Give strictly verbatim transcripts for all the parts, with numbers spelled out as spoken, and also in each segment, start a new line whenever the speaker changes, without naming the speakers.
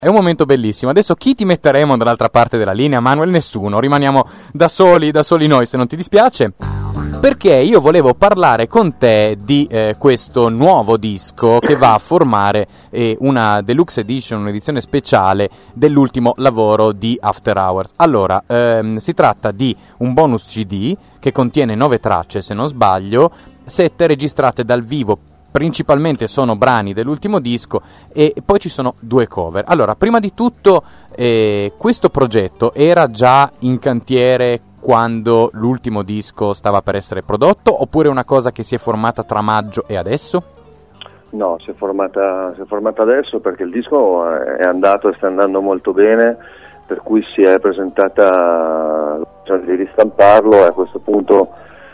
È un momento bellissimo. Adesso chi ti metteremo dall'altra parte della linea, Manuel? Nessuno. Rimaniamo da soli, da soli noi, se non ti dispiace. Perché io volevo parlare con te di eh, questo nuovo disco che va a formare eh, una deluxe edition, un'edizione speciale dell'ultimo lavoro di After Hours. Allora, ehm, si tratta di un bonus C D che contiene nove tracce, se non sbaglio, sette registrate dal vivo. Principalmente sono brani dell'ultimo disco e poi ci sono due cover. Allora, prima di tutto, eh, questo progetto era già in cantiere quando l'ultimo disco stava per essere prodotto, oppure è una cosa che si è formata tra maggio e adesso?
No, si è formata, si è formata adesso perché il disco è andato e sta andando molto bene, per cui si è presentata l'opzione di ristamparlo e a questo punto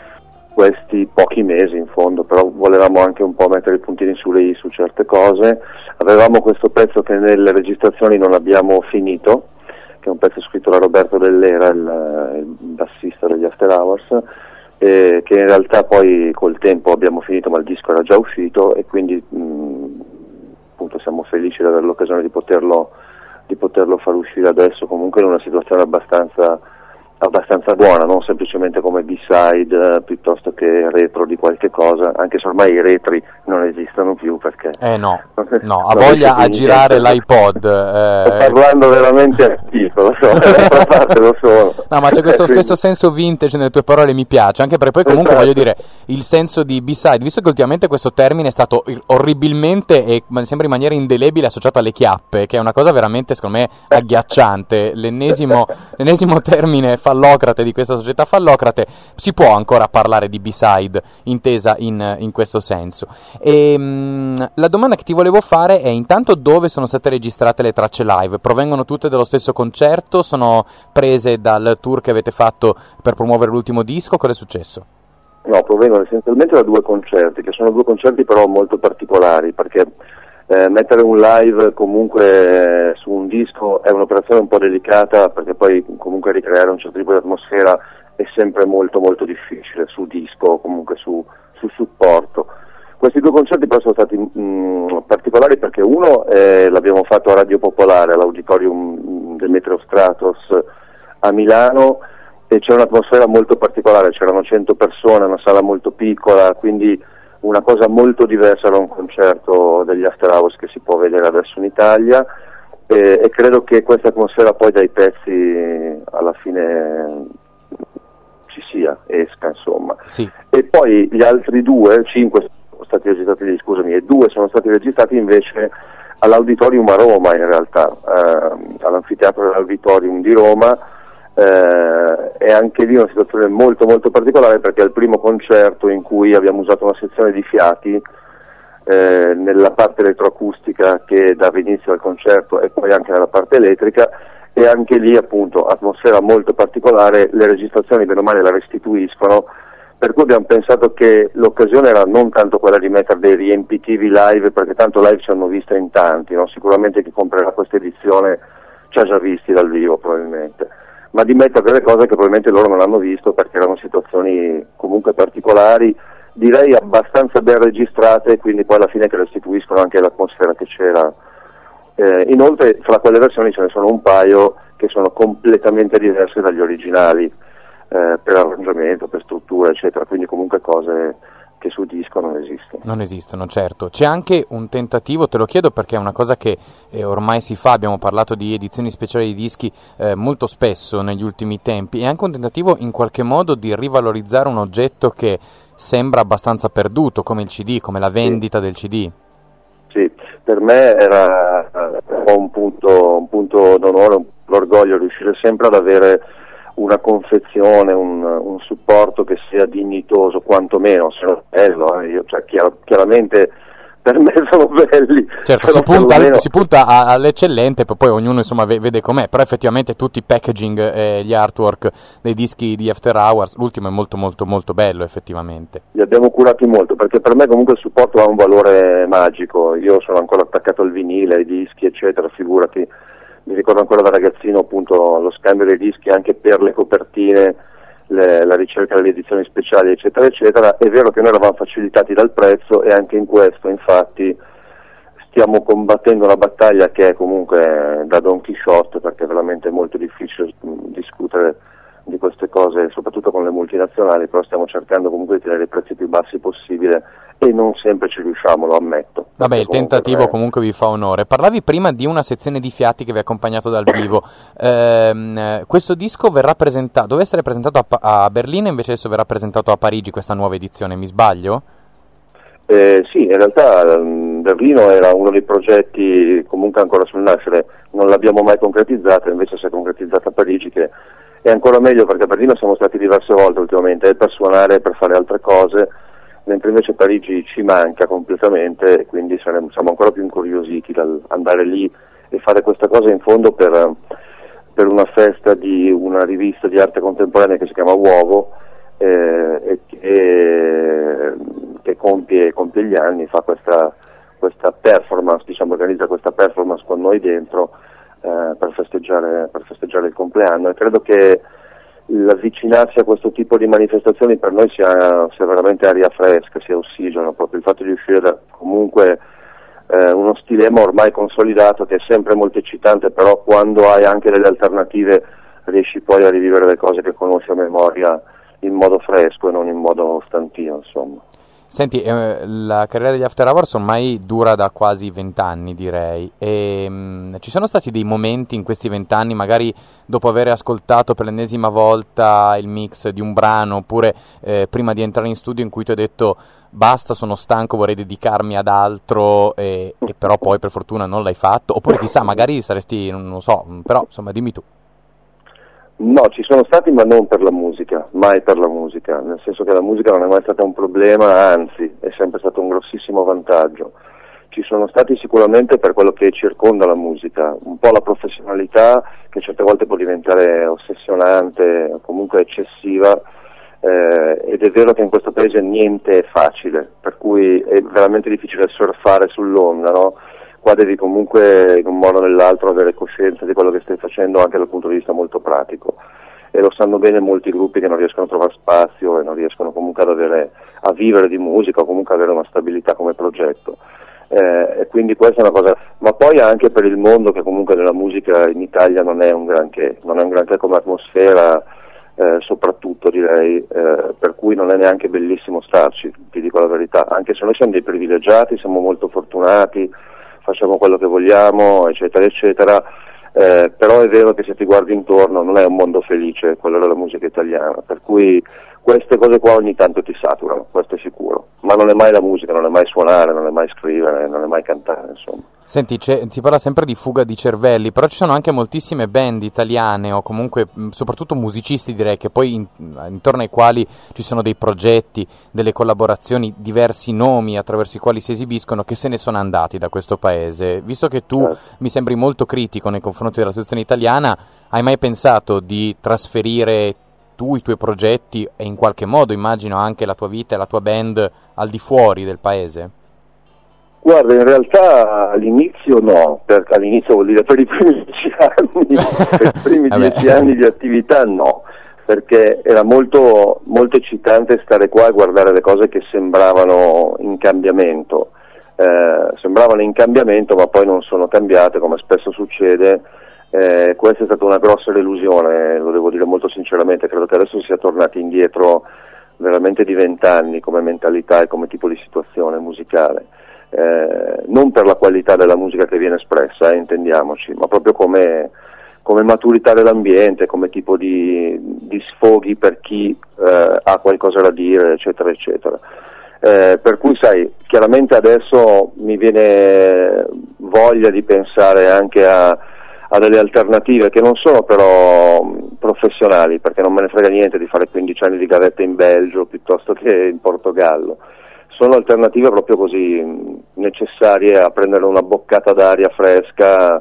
questi pochi mesi in fondo, però volevamo anche un po' mettere i puntini sulle i su certe cose. Avevamo questo pezzo che nelle registrazioni non abbiamo finito, che è un pezzo scritto da Roberto Dell'Era, il, il bassista degli After Hours, eh, che in realtà poi col tempo abbiamo finito, ma il disco era già uscito e quindi mh, appunto siamo felici di avere l'occasione di poterlo, di poterlo far uscire adesso, comunque in una situazione abbastanza abbastanza buona, non semplicemente come B-side eh, piuttosto che retro di qualche cosa, anche se ormai i retri non esistono più perché
eh no, no, ha voglia a girare l'iPod eh,
sto parlando veramente attivo, lo so, dall'altra parte lo sono.
No, ma c'è questo, quindi... questo senso vintage nelle tue parole, mi piace, anche perché poi comunque esatto. Voglio dire, il senso di B-side, visto che ultimamente questo termine è stato orribilmente e mi sembra in maniera indelebile associato alle chiappe, che è una cosa veramente secondo me agghiacciante, l'ennesimo, l'ennesimo termine fallocrate di questa società fallocrate. Si può ancora parlare di B-side intesa in, in questo senso. E mh, la domanda che ti volevo fare è intanto dove sono state registrate le tracce live? Provengono tutte dallo stesso concerto? Sono prese dal tour che avete fatto per promuovere l'ultimo disco? Cosa è successo?
No, provengono essenzialmente da due concerti, che sono due concerti però molto particolari, perché Eh, mettere un live comunque eh, su un disco è un'operazione un po' delicata, perché poi comunque ricreare un certo tipo di atmosfera è sempre molto molto difficile su disco o comunque su, su supporto. Questi due concerti però sono stati mh, particolari perché uno eh, l'abbiamo fatto a Radio Popolare, all'auditorium del Meteo Stratos a Milano, e c'è un'atmosfera molto particolare, c'erano cento persone, una sala molto piccola, quindi una cosa molto diversa da un concerto degli After Hours che si può vedere adesso in Italia, e, e credo che questa atmosfera poi dai pezzi alla fine ci sia, esca insomma.
Sì.
E poi gli altri due, cinque sono stati registrati, scusami, e due sono stati registrati invece all'Auditorium a Roma in realtà, eh, all'anfiteatro dell'Auditorium di Roma. Eh, è anche lì una situazione molto molto particolare perché è il primo concerto in cui abbiamo usato una sezione di fiati eh, nella parte elettroacustica che dava inizio al concerto e poi anche nella parte elettrica, e anche lì appunto atmosfera molto particolare, le registrazioni bene o male la restituiscono, per cui abbiamo pensato che l'occasione era non tanto quella di mettere dei riempitivi live, perché tanto live ci hanno visto in tanti, no? Sicuramente chi comprerà questa edizione ci ha già visti dal vivo probabilmente, ma di mettere delle cose che probabilmente loro non hanno visto perché erano situazioni comunque particolari, direi abbastanza ben registrate, quindi poi alla fine che restituiscono anche l'atmosfera che c'era. Eh, inoltre fra quelle versioni ce ne sono un paio che sono completamente diverse dagli originali, eh, per arrangiamento, per struttura eccetera, quindi comunque cose che su disco non esistono.
Non esistono, certo. C'è anche un tentativo, te lo chiedo perché è una cosa che eh, ormai si fa, abbiamo parlato di edizioni speciali di dischi eh, molto spesso negli ultimi tempi, è anche un tentativo in qualche modo di rivalorizzare un oggetto che sembra abbastanza perduto, come il C D, come la vendita sì. del C D.
Sì, per me era un po' un punto, un punto d'onore, un, l'orgoglio riuscire sempre ad avere una confezione, un, un supporto che sia dignitoso, quantomeno, se non è bello, eh, io, cioè, chiar, chiaramente per me sono belli.
Certo, si punta, perlomeno... si punta a, all'eccellente, poi ognuno insomma vede com'è, però effettivamente tutti i packaging e gli artwork dei dischi di After Hours, l'ultimo è molto molto molto bello effettivamente.
Li abbiamo curati molto, perché per me comunque il supporto ha un valore magico, io sono ancora attaccato al vinile, ai dischi eccetera, figurati. Mi ricordo ancora da ragazzino appunto lo scambio dei dischi anche per le copertine, le, la ricerca delle edizioni speciali eccetera eccetera. È vero che noi eravamo facilitati dal prezzo e anche in questo infatti stiamo combattendo una battaglia che è comunque da Don Chisciotte, perché è veramente molto difficile discutere di queste cose, soprattutto con le multinazionali, però stiamo cercando comunque di tenere i prezzi più bassi possibile e non sempre ci riusciamo, lo ammetto.
Vabbè, il tentativo
è...
comunque vi fa onore. Parlavi prima di una sezione di fiati che vi ha accompagnato dal vivo. Eh, questo disco verrà presentato, doveva essere presentato a, a Berlino, invece adesso verrà presentato a Parigi, questa nuova edizione, mi sbaglio?
Eh, sì, in realtà um, Berlino era uno dei progetti comunque ancora sul nascere, non l'abbiamo mai concretizzata, invece si è concretizzata a Parigi, che è ancora meglio perché a Berlino siamo stati diverse volte ultimamente, per suonare, per fare altre cose, mentre invece Parigi ci manca completamente e quindi saremo, siamo ancora più incuriositi dall'andare lì e fare questa cosa in fondo per, per una festa di una rivista di arte contemporanea che si chiama Uovo, eh, e che, che compie, compie gli anni, fa questa, questa performance, diciamo, organizza questa performance con noi dentro eh, per festeggiare, per festeggiare il compleanno, e credo che l'avvicinarsi a questo tipo di manifestazioni per noi sia, sia veramente aria fresca, sia ossigeno, proprio il fatto di uscire da comunque eh, uno stilema ormai consolidato che è sempre molto eccitante, però quando hai anche delle alternative riesci poi a rivivere le cose che conosci a memoria in modo fresco e non in modo stantino, insomma.
Senti, eh, la carriera degli After Hours ormai dura da quasi vent'anni, direi, e mh, ci sono stati dei momenti in questi vent'anni, magari dopo aver ascoltato per l'ennesima volta il mix di un brano, oppure eh, prima di entrare in studio, in cui ti ho detto basta, sono stanco, vorrei dedicarmi ad altro, e, e però poi per fortuna non l'hai fatto, oppure chissà, magari saresti, non lo so, però insomma dimmi tu.
No, ci sono stati, ma non per la musica, mai per la musica, nel senso che la musica non è mai stata un problema, anzi è sempre stato un grossissimo vantaggio. Ci sono stati sicuramente per quello che circonda la musica, un po' la professionalità che certe volte può diventare ossessionante, comunque eccessiva, eh, ed è vero che in questo paese niente è facile, per cui è veramente difficile surfare sull'onda, no? Qua devi comunque in un modo o nell'altro avere coscienza di quello che stai facendo anche dal punto di vista molto pratico, e lo sanno bene molti gruppi che non riescono a trovare spazio e non riescono comunque ad avere, a vivere di musica o comunque avere una stabilità come progetto, eh, e quindi questa è una cosa, ma poi anche per il mondo, che comunque nella musica in Italia non è un granché, non è un granché come atmosfera, eh, soprattutto direi, eh, per cui non è neanche bellissimo starci, ti dico la verità, anche se noi siamo dei privilegiati, siamo molto fortunati, facciamo quello che vogliamo, eccetera, eccetera, eh, però è vero che se ti guardi intorno non è un mondo felice quello della musica italiana, per cui queste cose qua ogni tanto ti saturano, questo è sicuro, ma non è mai la musica, non è mai suonare, non è mai scrivere, non è mai cantare, insomma.
Senti, si parla sempre di fuga di cervelli, però ci sono anche moltissime band italiane, o comunque mh, soprattutto musicisti, direi, che poi in, intorno ai quali ci sono dei progetti, delle collaborazioni, diversi nomi attraverso i quali si esibiscono, che se ne sono andati da questo paese. Visto che tu eh. mi sembri molto critico nei confronti della situazione italiana, hai mai pensato di trasferire tu i tuoi progetti e in qualche modo, immagino, anche la tua vita e la tua band al di fuori del paese?
Guarda, in realtà all'inizio no, perché all'inizio vuol dire per i primi dieci anni, per i primi dieci anni di attività no, perché era molto, molto eccitante stare qua e guardare le cose che sembravano in cambiamento, eh, sembravano in cambiamento ma poi non sono cambiate, come spesso succede. Eh, questa è stata una grossa delusione, lo devo dire molto sinceramente, credo che adesso sia tornati indietro veramente di vent'anni come mentalità e come tipo di situazione musicale. Eh, non per la qualità della musica che viene espressa, eh, intendiamoci, ma proprio come, come maturità dell'ambiente, come tipo di, di sfoghi per chi eh, ha qualcosa da dire, eccetera, eccetera. Eh, per cui sai, chiaramente adesso mi viene voglia di pensare anche a, a delle alternative che non sono però professionali, perché non me ne frega niente di fare quindici anni di gavetta in Belgio piuttosto che in Portogallo. Sono alternative proprio così necessarie a prendere una boccata d'aria fresca,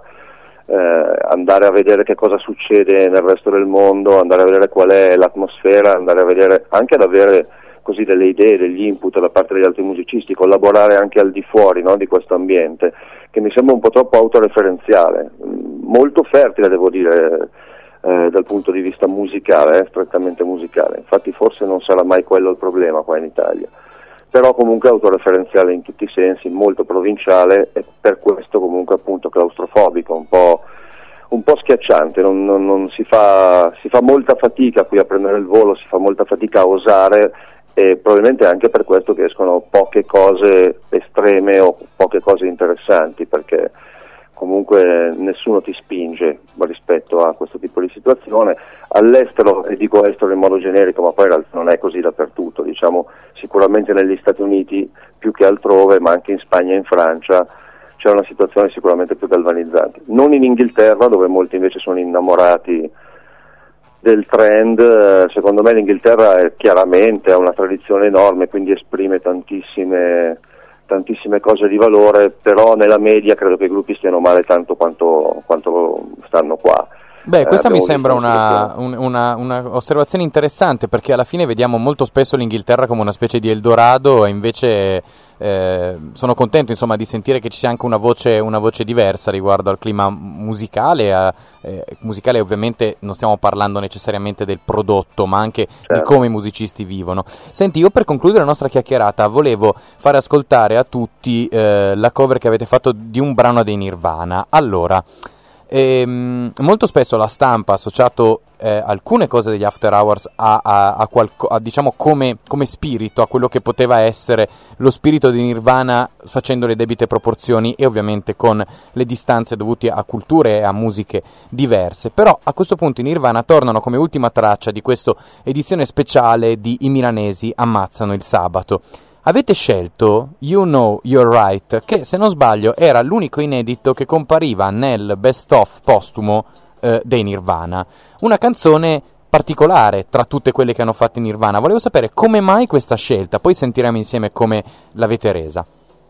eh, andare a vedere che cosa succede nel resto del mondo, andare a vedere qual è l'atmosfera, andare a vedere anche ad avere così delle idee, degli input da parte degli altri musicisti, collaborare anche al di fuori, no, di questo ambiente, che mi sembra un po' troppo autoreferenziale, molto fertile devo dire, eh, dal punto di vista musicale, eh, strettamente musicale, infatti forse non sarà mai quello il problema qua in Italia. però comunque autoreferenziale in tutti i sensi, molto provinciale e per questo comunque appunto claustrofobico, un po', un po' schiacciante, non, non, non si fa, si fa molta fatica qui a prendere il volo, si fa molta fatica a osare, e probabilmente anche per questo che escono poche cose estreme o poche cose interessanti, perché comunque nessuno ti spinge rispetto a questo tipo di situazione. All'estero, e dico estero in modo generico, ma poi in realtà non è così dappertutto, diciamo sicuramente negli Stati Uniti più che altrove, ma anche in Spagna e in Francia c'è una situazione sicuramente più galvanizzante. Non in Inghilterra, dove molti invece sono innamorati del trend. Secondo me l'Inghilterra è chiaramente ha una tradizione enorme, quindi esprime tantissime tantissime cose di valore, però nella media credo che i gruppi stiano male tanto quanto, quanto stanno qua.
Beh, questa eh, mi sembra una, un, una, una osservazione interessante, perché alla fine vediamo molto spesso l'Inghilterra come una specie di Eldorado, e invece eh, sono contento insomma di sentire che ci sia anche una voce, una voce diversa riguardo al clima musicale. A, eh, musicale ovviamente non stiamo parlando necessariamente del prodotto, ma anche certo. di come i musicisti vivono. Senti, io per concludere la nostra chiacchierata volevo fare ascoltare a tutti eh, la cover che avete fatto di un brano dei Nirvana. Allora, Ehm, molto spesso la stampa ha associato eh, alcune cose degli After Hours a, a, a, qualco, a diciamo come, come spirito, a quello che poteva essere lo spirito di Nirvana, facendo le debite proporzioni e ovviamente con le distanze dovute a culture e a musiche diverse. Però a questo punto i Nirvana tornano come ultima traccia di questa edizione speciale di I Milanesi ammazzano il sabato. Avete scelto You Know You're Right, che se non sbaglio era l'unico inedito che compariva nel best of postumo eh, dei Nirvana. Una canzone particolare tra tutte quelle che hanno fatto in Nirvana. Volevo sapere come mai questa scelta, poi sentiremo insieme come l'avete resa.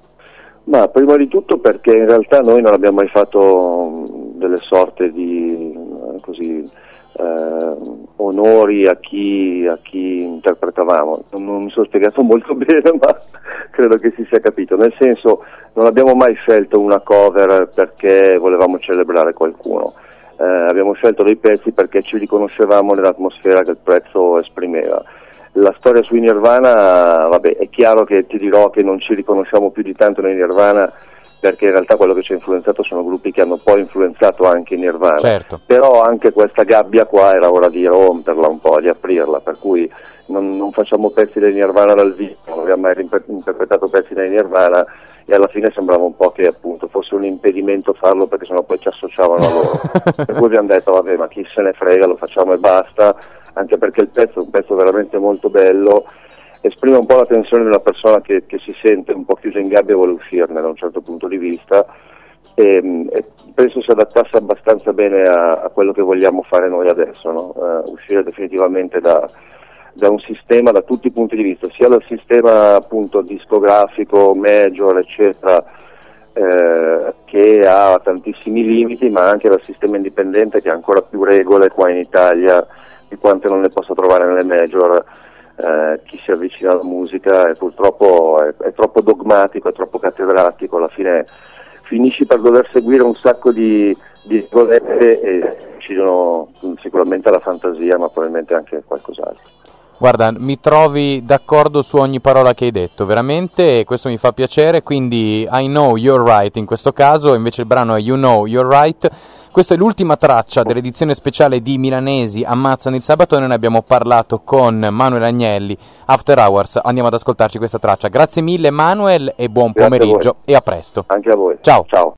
Ma prima di tutto perché in realtà noi non abbiamo mai fatto delle sorte di così eh, onori a chi, a chi interpretavamo. Non, non mi sono spiegato molto bene, ma credo che si sia capito. Nel senso, non abbiamo mai scelto una cover perché volevamo celebrare qualcuno. Eh, abbiamo scelto dei pezzi perché ci riconoscevamo nell'atmosfera che il pezzo esprimeva. La storia sui Nirvana, vabbè, è chiaro che ti dirò che non ci riconosciamo più di tanto nei Nirvana, perché in realtà quello che ci ha influenzato sono gruppi che hanno poi influenzato anche i Nirvana.
Certo.
Però anche questa gabbia qua era ora di romperla un po', di aprirla, per cui non, non facciamo pezzi dei Nirvana dal vivo, non abbiamo mai interpretato pezzi dei Nirvana, e alla fine sembrava un po' che appunto fosse un impedimento farlo, perché sennò poi ci associavano a loro. Per cui abbiamo detto vabbè, ma chi se ne frega, lo facciamo e basta, anche perché il pezzo è un pezzo veramente molto bello, esprime un po' la tensione di una persona che, che si sente un po' chiusa in gabbia e vuole uscirne da un certo punto di vista, e, e penso si adattasse abbastanza bene a, a quello che vogliamo fare noi adesso, no? Uh, uscire definitivamente da, da un sistema da tutti i punti di vista, sia dal sistema appunto discografico, major eccetera, eh, che ha tantissimi limiti, ma anche dal sistema indipendente che ha ancora più regole qua in Italia di quante non ne possa trovare nelle major. Eh, chi si avvicina alla musica e purtroppo è, è troppo dogmatico, è troppo cattedratico, alla fine finisci per dover seguire un sacco di, di regolette e uccidono sicuramente la fantasia, ma probabilmente anche qualcos'altro.
Guarda, mi trovi d'accordo su ogni parola che hai detto, veramente, questo mi fa piacere, quindi I Know You're Right in questo caso, invece il brano è You Know You're Right. Questa è l'ultima traccia dell'edizione speciale di Milanesi ammazzano il sabato, e noi ne abbiamo parlato con Manuel Agnelli, After Hours. Andiamo ad ascoltarci questa traccia. Grazie mille Manuel e buon
Grazie
pomeriggio
a
e a presto.
Anche a voi.
Ciao.
Ciao.